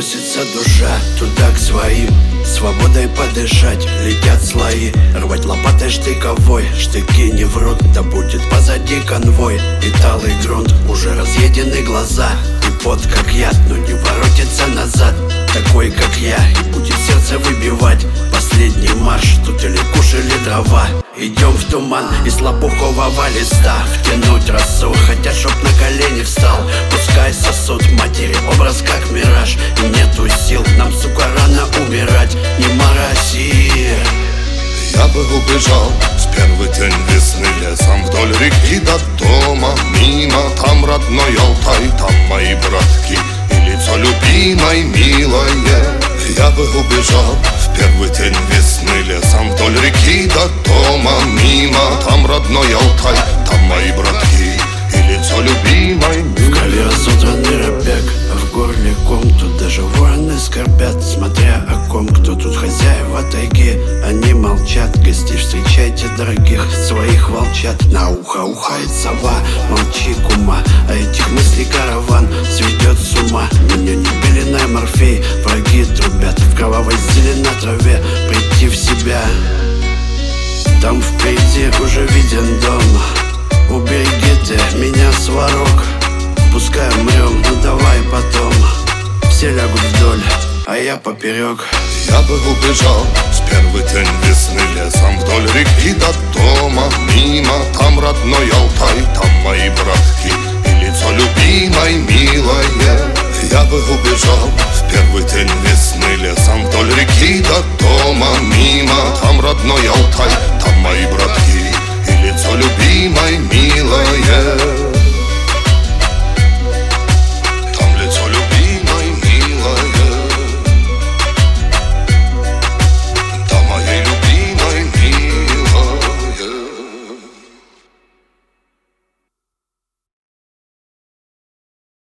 Уносится душа туда к своим, свободой подышать летят слои. Рвать лопатой штыковой, штыки не врут, да будет позади конвой. И талый грунт, уже разъедены глаза, и пот как яд, но не воротится назад. Такой как я, и будет сердце выбивать последний марш, тут или куш, или дрова. Идем в туман из лопухового листа, втянуть росу, хотят, чтоб на колени встал. Пускай сосуд матери, образ как мираж, и нету сил, нам, сука, рано умирать. Не мороси. Я бы убежал в первый день весны лесом вдоль реки до дома. Мимо, там родной Алтай, там мои братки и лицо любимой, милое. Я бы убежал в первый день весны лесом вдоль реки до дома. Мимо, там родной Алтай, там мои братки и лицо любимой, милое. В крови разодранный робяк, а в горле ком. Тут даже вороны скорбят, смотря о ком. Кто тут хозяева тайги, они молчат. Гостей встречайте, дорогих своих волчат. На ухо ухает сова, молчи, кума. А этих мыслей караван сведет с ума. Меня не беленая морфей, враги трубят. В кровавой зелени на траве прийти в себя. Там впереди уже виден дом. Убереги ты меня, сварог. Пускай умрем, но давай потом. Все лягут вдоль, а я поперек. Я бы убежал в первый день весны лесом вдоль реки до дома. Мимо, там родной Алтай, там мои братки и лицо любимой, милое. Я бы убежал в первый день весны лесом вдоль реки до дома. Мимо, там родной Алтай.